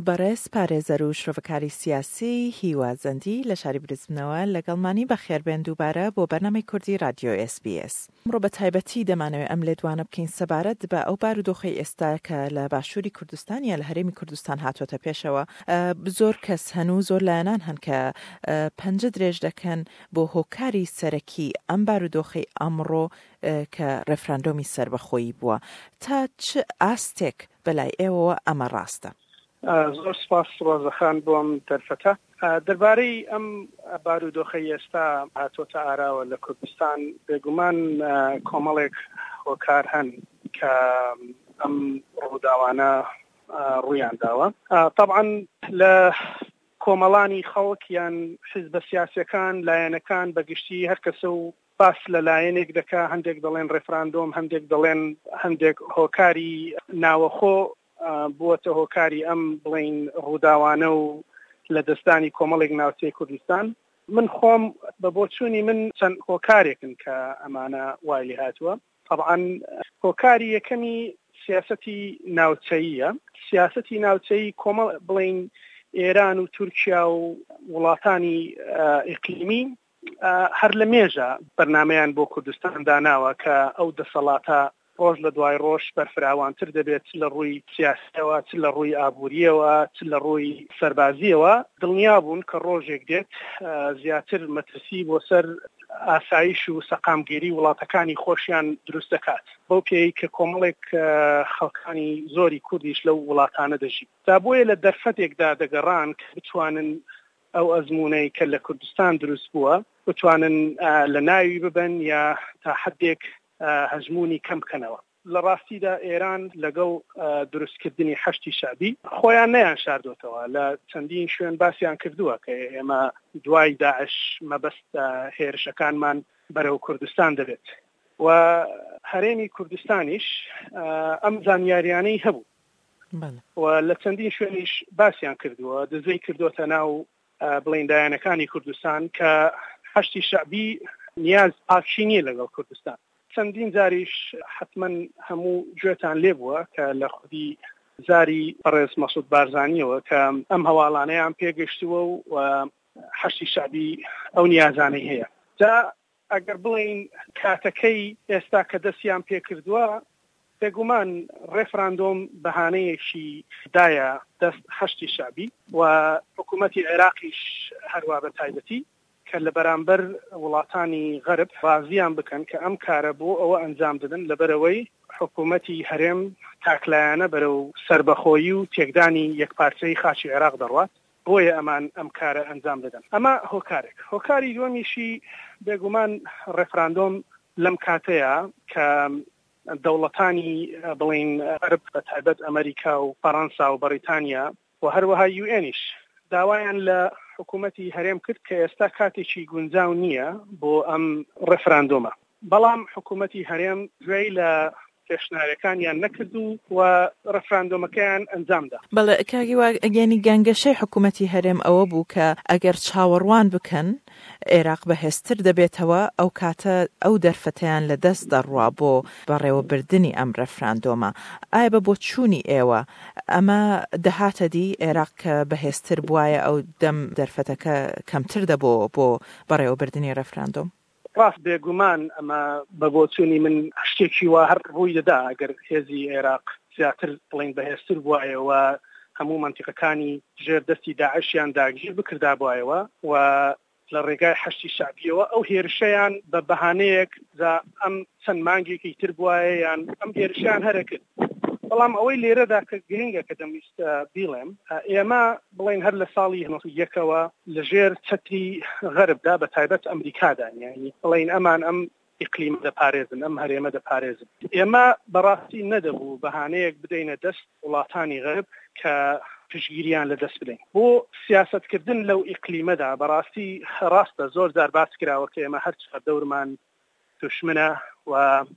بەڕێز پارێزەر و شرۆڤەکاری سیاسی هیوازەندی لە شاری بریزبنەوە لەگەڵمانی بەخێربێن دووبارە بۆ بەرنامەی کوردی رادیۆ SBS. ئەمڕۆ بە تایبەتی دەمانەوێت ئەم لێدوانە بکەین سەبارەت بە ئەو بارودۆخەی ئێستا کە لە باشووری کوردستان یا لە هەرێمی کوردستان هاتوۆتە پێشەوە. زۆر کەس هەنوو زۆر لایەنان هەن کە پەنجە درێژ دەکەن بۆ هۆکاری سەرەکی ئەم بارودۆخەی ئەمڕۆ کە ڕێفراندۆمی سەربەخۆیی بووە. تا چ ئاستێک بەلای ئێوەوە ئەمە ڕاستە؟ زۆر سپاس ڕۆزەخان بۆم دەرفەتە. دەربارەی ئەم بارودۆخەی ئێستا هاتۆتە ئاراوە لە کوردستان بێگومان کۆمەڵێک هۆکار هەن کە ئەم ڕووداوانە ڕوویان داوە. طبعاً لە کۆمەڵانی خەڵک یان حیزبە سیاسیەکان لایەنەکان بەگشتی هەر کەسە و باس لە لایەنێک دەکا، هەندێک دەڵێن ڕێفراندۆم، هەندێک دەڵێن هەندێک هۆکاری ناوەخۆ بووەتە هۆکاری ئەم بڵین ڕووداوانە و لە دەستانی کۆمەڵێک ناوچەی کوردستان. من خۆم بە بۆچوونی من چەند هۆکارێکن کە ئەمانە وای لێ هاتووە. طبعاً هۆکاری یەکەمی سیاسەتی ناوچەییە. سیاسەتی ناوچەیی کۆمەڵ بڵین ئێران و تورکیا و وڵاتانی ئیقلیمی هەر لە مێژە بەرنامەیان بۆ کوردستان داناوە کە ئەو دەسەڵاتە ڕۆژ لە دوای ڕۆژ بەرفراوانتر دەبێت لە ڕووی سیاسەوە، چ لە ڕووی ئابووریەوە، چ لە ڕووی سەربازیەوە. دڵنیا بوون کە ڕۆژێک دێت زیاتر مەترسی بۆ سەر ئاسایش و سەقامگیری وڵاتەکانی خۆشیان دروست دەکات. بەو پێی کە کۆمەڵێک خەڵکانی زۆری کوردیش لەو وڵاتانە دەژی. تا بۆیە لە دەرفەتێکدا دەگەڕان کە بتوانن ئەو ئەزمونەی کە لە کوردستان دروست بووە بتوانن لە ناوی ببن یا تا حدێک هەژمونی کەم بکەنەوە. لە ڕاستیدا ئێران لەگەڵ دروستکردنی حەشتی شعبی خۆیان نەیان شاردۆتەوە. لە چەندین شوێن باسییان کردووە کە ئێمە دوای داعش مەبەست هێرشەکانمان بەرەو کوردستان دەبێت و هەرێمی کوردستانیش ئەم زانیاریانەی هەبوو و لە چەندین شوێنیش باسییان کردووە، دزەی کردوتە ناو بڵێندایەنەکانی کوردستان کە حەشتی شعبی نیاز ئاکشی نییە لەگەڵ کوردستان. چەندین جاریش حتما هەموو گوێتان لێ بووە کە لە خودی زاری بەڕێز مەسعود بارزانیەوە کە ئەم هەواڵانەیان پێگەشتووە و حەشتی شعبی ئەو نیازانەی هەیە. جا ئەگەر بڵین کاتەکەی ئێستا کە دەستیان پێکردووە بێگومان ڕێفراندۆم بەهانەیەکی دایە دەست حەشتی شعبی و حکوومەتی عێراقیش هەروە بە تایبەتی کە لە بەرامبەر وڵاتانی غەرب ڕازیان بکەن کە ئەم کارە بۆ ئەوە ئەنجام دەدەن لەبەرەوەی حکوومەتی هەرێم تاکلایانە بەرەو سربەخۆیی و تێکدانی یەکپارچەی خاچی عێراق دەڕوات. بۆیە ئەمان ئەم کارە ئەنجام دەدەن. ئەمە هۆکارێک. هۆکاری دووەمیشی بێگومان ڕێفراندۆم لەم کاتەیە کە دەوڵەتانی بڵین غەرب بە تایبەت ئەمریکا و فەڕەنسا و بەریتانیا و هەروەها UNیش داوایان لە حکوومەتی هەرێم کرد کە ئێستا کاتێکی گونجاو نییە بۆ ئەم ڕێفراندۆمە. بەڵام حکوومەتی هەرێم گوێی لە پێشنهارەکانیان نەکرد و ڕێفراندۆمەکەیان ئەنجامدا. بەڵێ کاگی گەنی گەنگەشەی حکوومەتی هەرێم ئەوە بوو کە ئەگەر چاوەڕوان بکەن عێراق بەهێزتر دەبێتەوە، ئەو کاتە ئەو دەرفەتیان لە دەست دەڕوا بۆ بەڕێوەبردننی ئەم ڕێفراندۆمە. ئایا بە بۆ چوونی ئێوە ئەمە دەهاتە دی عێراق کە بەهێزتر بواە ئەو دەم دەرفەتەکە کەمتر دەبۆ بۆ بەڕێوەبردننی ڕێفراندۆم؟ ڕاست بێگومان ئەمە بە بۆچوونی من شتێکی وا هەر ڕووی دەدا ئەگەر هێزی عێراق زیاتر بڵین بەهێزتر بوایەوە هەموو منتیقەکانی ژێر دەستی داعشیان داگیر بکردا بوایەوە و لە ڕێگای حەشتی شعبیەوە ئەو هێرشەیان بە بەهانەیەک ئەم چەند مانگێکی تر بوایە یان ئەم هێرشیان هەرەکرد. بەڵام ئەوەی لێرەدا کە گرنگە کە دەمویستە بیڵێم ئێمە بڵین هەر لە ساڵی 1991ەوە لەژێر چەتری غەربدا بە تایبەت ئەمریکادان، یعنی بڵین ئەمان ئەم ئیقلیمە دەپارێزن، ئەم هەرێمە دەپارێزن. ئێمە بەڕاستی نەدەبوو بەهانەیەک بدەینە دەست وڵاتانی غەرب کە پشگیریان لە دەست بدەین. بۆ سیاسەتکردن لەو ئیقلیمەدا بەڕاستی ڕاستە زۆر جار باس کراوە کە ئێمە هەر چقدر دەورمان دوشمنە و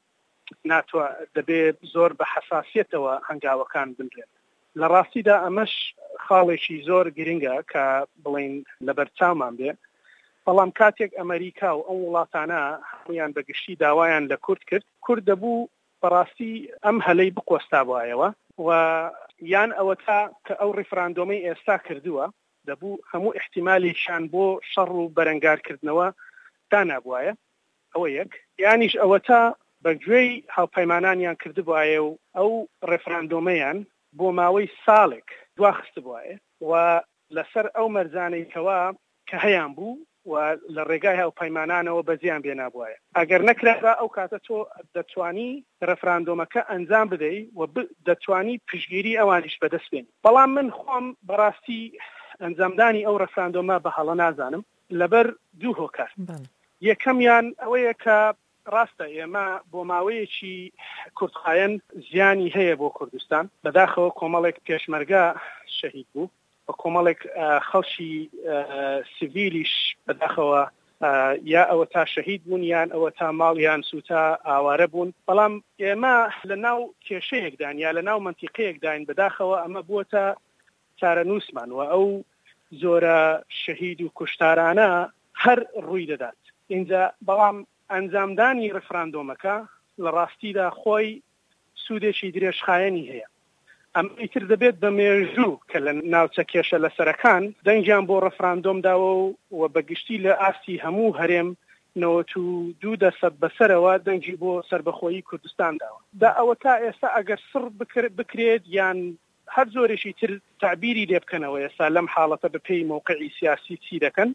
ناتوە دەبێت زۆر بە حساسیەتەوە هەنگاوەکان بنرێن. لە ڕاستیدا ئەمەش خاڵێکی زۆر گرنگە کە بڵین لەبەر چاومان بێ. بەڵام کاتێک ئەمریکا و ئەم وڵاتانە هەمویان بەگشتی داوایان لە کورد کرد، کورد دەبوو بەڕاستی ئەم هەلەی بقۆستا بوایەوە و یان ئەوە تا کە ئەو ڕیفراندۆمەی ئێستا کردووە دەبوو هەموو احتیمالیشان بۆ شەڕ و بەرەنگارکردنەوە دانابوایە ئەوە یەک یانیش ئەوە تا بەگوێی هاوپەیمانانیان کردبوایە و ئەو ڕێفراندۆمەیان بۆ ماوەی ساڵێک دواخست بوایە و لەسەر ئەو مەرزانەیەوە کە هەیان بوو و لە ڕێگای هاوپەیمانانەوە بەزیان بێنابوایە ئەگەر نەکرا ئەو کاتە تۆ دەتوانی ڕێفراندۆمەکە ئەنجام بدەیت و دەتوانی پشگیری ئەوانیش بەدەست بێن بەڵام من خۆم بەڕاستی ئەنجامدانی ئەو ڕێفراندۆمە بە هەڵە نازانم لەبەر دوو هۆکار یەکەمیان ئەوەیە کە ڕاستە ئێمە بۆ ماوەیەکی کورتخایەن زیانی هەیە بۆ کوردستان بەداخەوە کۆمەڵێک پێشمەرگە شەهید بوو بە کۆمەڵێک خەڵکی سیڤیلیش بەداخەوە یا ئەوە تا شەهید بوون یان ئەوە تا ماڵیان سوتا ئاوارە بوون بەڵام ئێمە لە ناو کێشەیەکدان یا لە ناو منتیقەیەکداین بەداخەوە ئەمە بووە چارەنووسمان و ئەو زۆرە شەهید و کوشتارانە هەر ڕووی دەدات اینجا بەڵام ئەنجامدانی ڕێفراندۆمەکە لە ڕاستیدا خۆی سوودێکی درێژخایەنی هەیە ئەم ئیتر دەبێت بە مێژوو کە لە ناوچە کێشە لەسەرەکان دەنگیان بۆ ڕێفراندۆم داوە و بەگشتی لە ئاستی هەموو هەرێم 92% بەسەرەوە دەنگی بۆ سربەخۆیی کوردستان داوە دا ئەوە تا ئێستا ئەگەر سڕ بکرێت یان هەر زۆرێکی تر تعبیری لێ بکەنەوە ئێستا لەم حاڵەتە بە پێی موقعی سیاسی چی دەکەن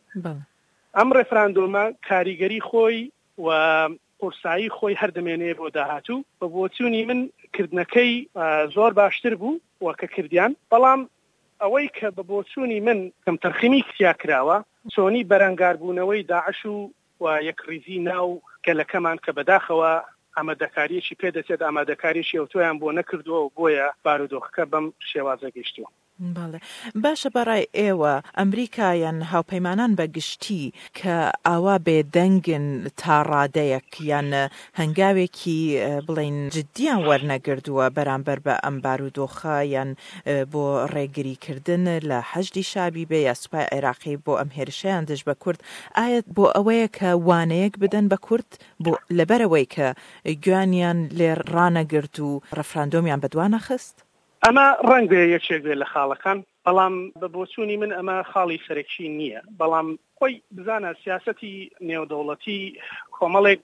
ئەم ڕێفراندۆمە کاریگەری خۆی و قورسایی خۆی هەردەمێنێ بۆ داهاتوو بە بۆچوونی من کردنەکەی زۆر باشتر بوو وەکە کردیان بەڵام ئەوەی کە بە بۆچوونی من کەم تەرخیمی کتیا کراوە چۆنی بەرەنگاربوونەوەی داعش و یەکریزی ناو گەلەکەمان کە بەداخەوە ئامادەکاریەکی پێدەچێت ئامادەکاریشی ئەوتۆیان بۆ نەکردووە و بۆیە بارودۆخەکە بەم شێوازە گەیشتووە باڵێ باشە بەڕای ئێوە ئەمریکایان هاوپەیمانان بەگشتی کە ئاوا بێدەنگن تا ڕادەیەک یان هەنگاوێکی بڵین جددیان وەرنەگردووە بەرامبەر بە ئەم بارودۆخە یان بۆ ڕێگریکردن لە حەشدی شابی بێ یا سوپای عێراقی بۆ ئەم هێرشەیان دژ بە کورد ئایا بۆ ئەوەیە کە وانەیەک بدەن بە کورد بۆ لەبەرەوەی کە گویانیان لێ ڕانەگرت و ڕەفراندۆمیان بەدوانە خست؟ ئەمە ڕەنگ بێ یەکێک بێ لە خاڵەکان بەڵام بە بۆچوونی من ئەمە خاڵی سەرەکی نییە بەڵام خۆی بزانە سیاسەتی نێودەوڵەتی کۆمەڵێک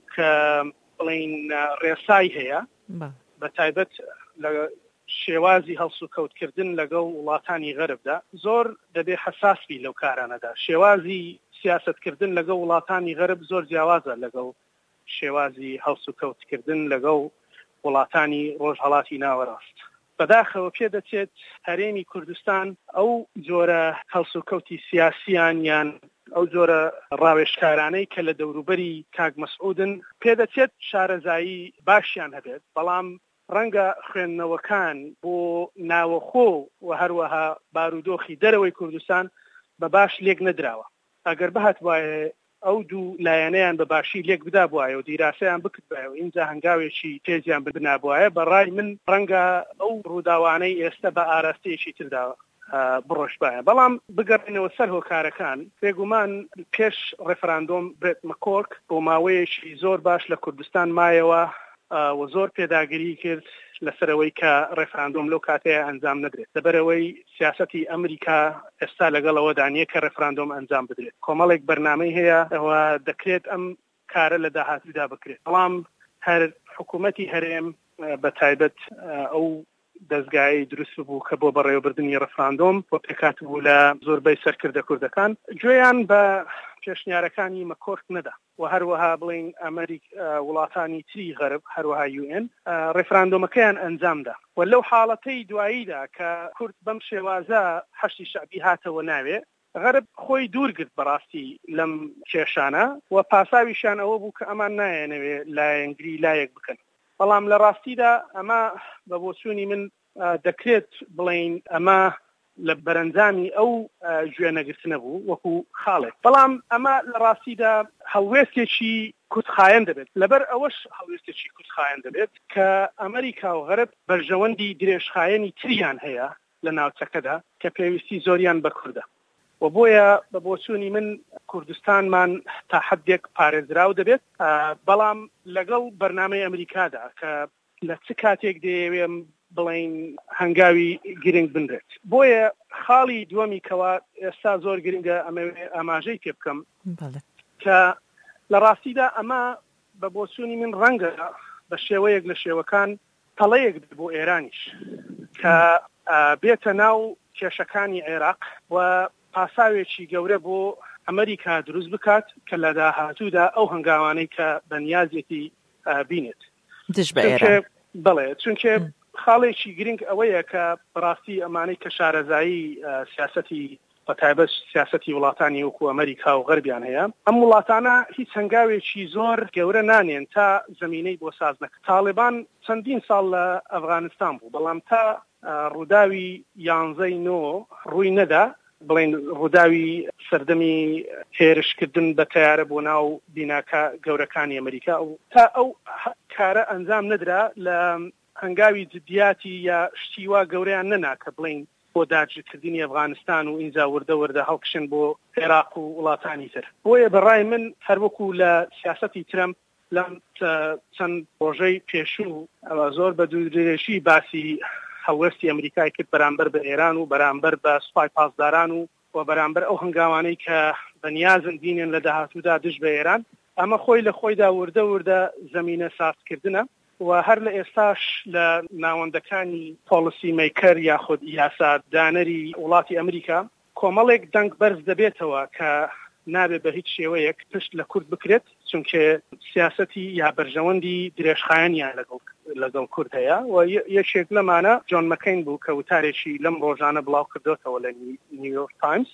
بڵین ڕێسای هەیە بە تایبەت لە شێوازی هەڵس و کەوتکردن لەگەڵ وڵاتانی غەربدا زۆر دەبێ حساسبی لەو کارانەدا شێوازی سیاسەتکردن لەگەڵ وڵاتانی غەرب زۆر جیاوازە لەگەڵ شێوازی هەڵس و کەوتکردن لەگەڵ وڵاتانی ڕۆژهەڵاتی ناوەڕاست بەداخەوە پێدەچێت هەرێمی کوردستان ئەو جۆرە هەڵس و کەوتی سیاسیان یان ئەو جۆرە ڕاوێژکارانەی کە لە دەوروبەری کاک مەسعودن پێدەچێت شارەزایی باشیان هەبێت بەڵام ڕەنگە خوێندنەوەکان بۆ ناوەخۆ و هەروەها بارودۆخی دەرەوەی کوردستان بە باش لێک نەدراوە ئەگەر بەهات وایە ئەو دوو لایەنەیان بە باشی لێک بدابوایە و دیراسەیان بکردایە و اینجا هەنگاوێکی تێزیان بنابوایە بەڕای من ڕەنگە ئەو ڕووداوانەی ئێستا بە ئاراستەیەکی تردا بڕۆشبایە بەڵام بگەڕێنەوە سەر هۆکارەکان بێگومان پێش ڕێفراندۆم برێت مەکۆرک بۆ ماوەیەکی زۆر باش لە کوردستان مایەوە و زۆر پێداگیری کرد لەسەرەوەی کە ڕێفراندۆم لەو کاتەیە ئەنجام نەدرێت لەبەرەوەی سیاسەتی ئەمریکا ئێستا لەگەڵەوە دانیە کە ڕێفراندۆم ئەنجام بدرێت کۆمەڵێک بەرنامەی هەیە ئەوە دەکرێت ئەم کارە لە داهاتوودا بکرێت بەڵام هەر حکوومەتی هەرێم بە تایبەت ئەو دەستگای دروست بوو کە بۆ بەڕێوەبردننی ڕێفراندۆم بۆ پێکات بوو لە زۆربەی سەرکردە کوردەکان گوێیان بە پێشنیارەکانی مەکۆرک نەدا و هەروەها بڵین وڵاتانی تری غەرب هەروەها UN ڕێفراندۆمەکەیان ئەنجامدا و لەو حاڵەتەی دواییدا کە کورد بەم شێوازە حەشتی شعبی هاتەوە ناوێ غەرب خۆی دوورگرت بەڕاستی لەم کێشانە و پاساویشان ئەوە بوو کە ئەمان نایەنەوێ لایەنگری لایەک بکەن بەڵام لە ڕاستیدا ئەمە بە بۆچوونی من دەکرێت بڵین ئەمە لە بەرەنجامی ئەو گوێنەگرتنە بوو وەکو خاڵێک بەڵام ئەمە لە ڕاستیدا هەڵوێستێکی کوتخایەن دەبێت لەبەر ئەوەش هەڵوێستێکی کوتخایەن دەبێت کە ئەمریکا و غەرب بەرژەوەندی درێژخایەنی تریان هەیە لە ناوچەکەدا کە پێویستی زۆریان بە کوردە و بۆیە بە بۆچوونی من کوردستانمان تا حدێک پارێزراو دەبێت بەڵام لەگەڵ بەرنامەی ئەمریکادا کە لە چ کاتێک دەیەوێ بڵین هەنگاوی گرنگ بنرێت. بۆیە خاڵی دووەمی کەوا ئێستا زۆر گرنگە ئاماژەی پێ بکەم کە لە ڕاستیدا ئەمە بە بۆچوونی من ڕەنگە بە شێوەیەک لە شێوەکان تەڵەیەک بۆ ئێرانیش کە بێتە ناو کێشەکانی عێراق و پاساوێکی گەورە بۆ ئەمریکا دروست بکات کە لە داهاتوودا ئەو هەنگاوانەی کە بەنیازێتی بینێت دش بە ئێران. بەڵێ چونکە خاڵێکی گرنگ ئەوەیە کە بەڕاستی ئەمانەی کە شارەزایی سیاسەتی بەتایبەت سیاسەتی وڵاتانی وەکو ئەمریکا و غەربیان هەیە ئەم وڵاتانە هیچ هەنگاوێکی زۆر گەورە نانێن تا زمینەی بۆ ساز نەکە. تاڵیبان چەندین ساڵ لە ئەفغانستان بوو بەڵام تا ڕووداوی 11/9 ڕووی نەدا، بڵین ڕووداوی سەردەمی هێرشکردن بە تەیارە بۆ ناو بیناکە گەورەکانی ئەمریکا و تا ئەو کارە ئەنجام نەدرا لە هەنگاوی جدیاتی یا شتیوا گەورەیان نەناکە بڵین بۆ داگیرکردنی ئەفغانستان و ئینجا وردە هەڵکشن بۆ عێراق و وڵاتانی تر. بۆیە بەڕای من هەروەکو لە سیاسەتی ترەمپ لەم چەند ڕۆژەی پێشوو ئەوە زۆر بە دوورێژی باسی هەڵوێستی ئەمریکای کرد بەرامبەر بە ئێران و بەرامبەر بە سوپای پاسداران و بەرامبەر ئەو هەنگاوانەی کە بەنیازن دینێن لە داهاتوودا دش بە ئێران. ئەمە خۆی لە خۆیدا وردە زەمینە سازکردنە و هەر لە ئێستاش لە ناوەندەکانی پۆلیسی میکەر یاخود یاسادانەری وڵاتی ئەمریکا کۆمەڵێک دەنگ بەرز دەبێتەوە کە نابێت بە هیچ شێوەیەک پشت لە کورد بکرێت چونکە سیاسەتی یا بەرژەوەندی درێژخایەنیان لەگەڵ کورد هەیە و یەکێک لەمانە جۆن مەکەین بوو کە وتارێکی لەم ڕۆژانە بڵاو کردوتەوە لە نیویۆرک تایمز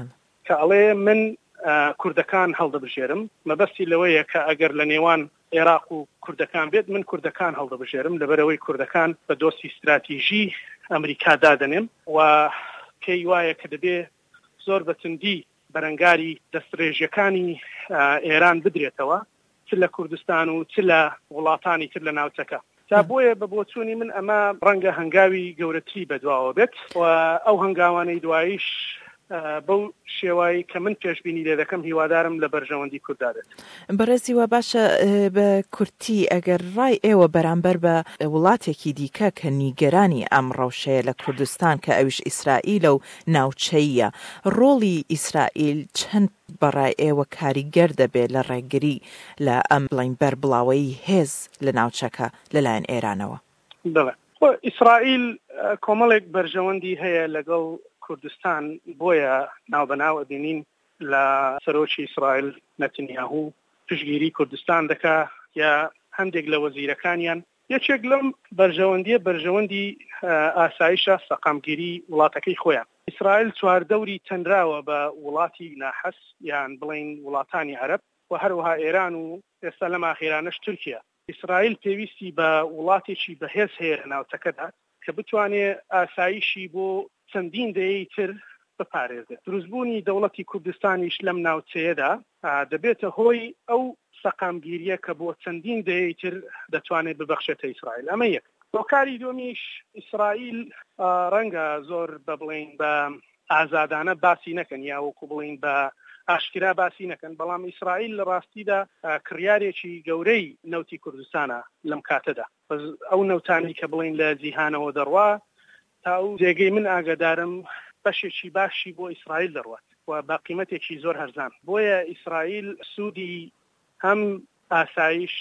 کە ئەڵێ من کوردەکان هەڵدەبژێرم مەبەستی لەوەیە کە ئەگەر لە نێوان عێراق و کوردەکان بێت من کوردەکان هەڵدەبژێرم لەبەرەوەی کوردەکان بە دۆستی استراتیژی ئەمریکا دادەنێم و پێی وایە کە دەبێ زۆر بەتندی بەرەنگاری دەستڕێژیەکانی ئێران بدرێتەوە چ لە کوردستان و چ لە وڵاتانی تر لە ناوچەکە. تا بۆیە بە بۆچوونی من ئەمە ڕەنگە هەنگاوی گەورەتری بەدواوە بێت و ئەو هەنگاوانەی دواییش بەو شێوایی کە من پێشبینی لێ دەکەم هیوادارم لە بەرژەوەندی کورددارێت. بەڕێزی وە باشە بە کورتی ئەگەر ڕای ئێوە بەرامبەر بە وڵاتێکی دیکە کە نیگەرانی ئەم ڕەوشەیە لە کوردستان کە ئەویش ئیسرائیل و ناوچەیە، ڕۆڵی ئیسرائیل چەند بەڕای ئێوە کاریگەر دەبێت لە ڕێگری لە ئەم بڵین بەربڵاوەی هێز لە ناوچەکە لەلایەن ئێرانەوە؟ بڵێ ئیسرائیل کۆمەڵێک بەرژەوەندی هەیە لەگەڵ کوردستان بۆیە ناوبەناو ئەبینین لە سەرۆکی ئیسرائیل نەتنیاهو پشگیری کوردستان دەکا یا هەندێک لە وەزیرەکانیان. یەکێک لەم بەرژەوەندی ئاسایشە سەقامگیری وڵاتەکەی خۆیان. ئیسرائیل چواردەوری تەنراوە بە وڵاتی ناحەس یان بڵین وڵاتانی عەرەب و هەروەها ئێران و ئێستا لەم ئاخیرانەش تورکیا. ئیسرائیل پێویستی بە وڵاتێکی بەهێز هەیە لە ناوچەکەدا کە بتوانێت ئاسایشی بۆ چەندین دەیەی تر بپارێزێت. دروستبوونی دەوڵەتی کوردستانیش لەم ناوچەیەدا دەبێتە هۆی ئەو سەقامگیریە کە بۆ چەندین دەیەی تر دەتوانێت ببەخشێتە ئیسرائیل. ئەمە یەک. هۆکاری دومیش ئیسرائیل ڕەنگە زۆر بە بڵین بە ئازادانە باسی نەکەن یا وەکو بڵین بە ئاشکرا باسی نەکەن، بەڵام ئیسرائیل لە ڕاستیدا کڕیارێکی گەورەی نەوتی کوردستانە لەم کاتەدا. ئەو نەوتانی کە بڵین لە جیهانەوە دەڕوا تا ئەو جێگەی من ئاگادارم بەشێکی باشی بۆ ئیسرائیل دەڕوات و بە قیمەتێکی زۆر هەرزان. بۆیە ئیسرائیل سوودی هەم ئاسایش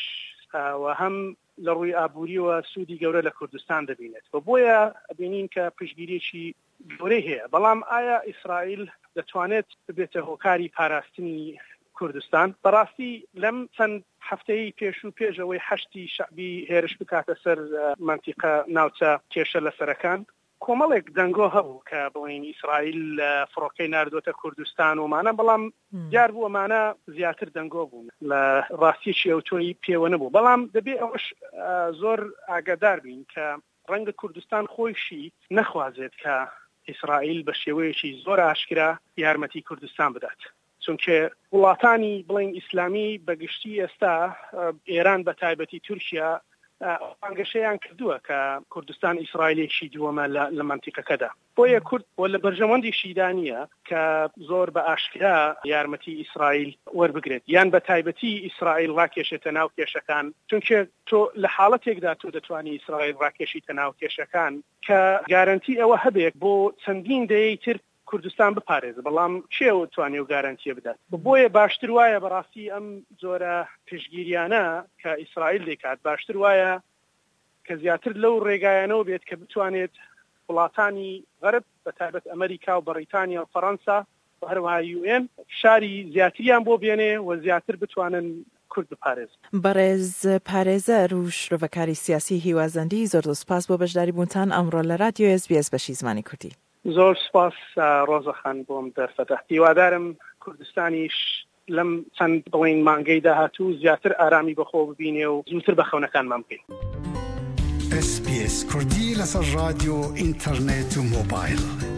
و هەم لە ڕووی ئابووریەوە سوودی گەورە لە کوردستان دەبینێت و بۆیە ئەبینین کە پشگیریەکی گەورەی هەیە. بەڵام ئایا ئیسرائیل دەتوانێت ببێتە هۆکاری پاراستنی کوردستان؟ بەڕاستی لەم چەند هەفتەی پێشەوەی حەشتی شەعبی هێرش بکاتە سەر منتیقە ناوچە کێشە لەسەرەکان کۆمەڵێک دەنگۆ هەبوو کە بڵین ئیسرائیل فڕۆکەی ناردوۆتە کوردستان ومانە، بەڵام دیار بوو ئەمانە زیاتر دەنگۆ بوون لە ڕاستیشی ئەو تۆی پێوە نەبوو. بەڵام دەبێت ئەوش زۆر ئاگادار بین کە ڕەنگە کوردستان خۆیشی نەخوازێت کە ئیسرائیل بە شێوەیەکی زۆر ئاشکرا یارمەتی کوردستان بدات، چونکە وڵاتانی بڵین ئیسلامی بەگشتی ئێستا ئێران بە تایبەتی تورکیا ئەنگەشەیان کردووە کە کوردستان ئیسرائیلێکی دووەمە لە مەنتیقەکەدا بۆیە کورد بۆ لە بەرژەوەندیشی دانیە کە زۆر بە ئاشکرا یارمەتی ئیسرائیل وەربگرێت یان بە تایبەتی ئیسرائیل ڕاکێشێتە ناو کێشەکان چونکە تۆ لە حاڵەتێکدا تۆ دەتوانی ئیسرائیل ڕاکێشیتە ناو کێشەکان کە گارانتی ئەوە هەبێت بۆ چەندین دەیەی تر کوردستان بپارێزە بەڵام کێوە توانێ و گارانتیە بدات بۆیە باشتر وایە بەڕاستی ئەم زۆرە پشگیریانە کە ئیسرائیل دەکات باشتر وایە کە زیاتر لەو ڕێگایانەوە بێت کە بتوانێت وڵاتانی غەرب بە تایبەت ئەمریکا و بەریتانیا و فەڕەنسا و هەروەها UN شاری زیاتریان بۆ بێنێ و زیاتر بتوانن کورد بپارێز. بەڕێز پارێزەر و شرۆڤەکاری سیاسی هیوازەندی زۆر سوپاس بۆ بەشداری بوونتان ئەمڕۆ لە رادیۆ SBS بەشی زمانی کوردی. زۆر سپاس ڕۆزەخان بۆم دەرفەتە. هیوادارم کوردستانیش لەم چەند بڵین مانگەی داهاتوو زیاتر ئارامی بەخۆ ببینێ و زووتر بە خەونەکانمان بکەین. SBS کوردی لەسەر رادیۆ ئینتەرنێت و مۆبایل.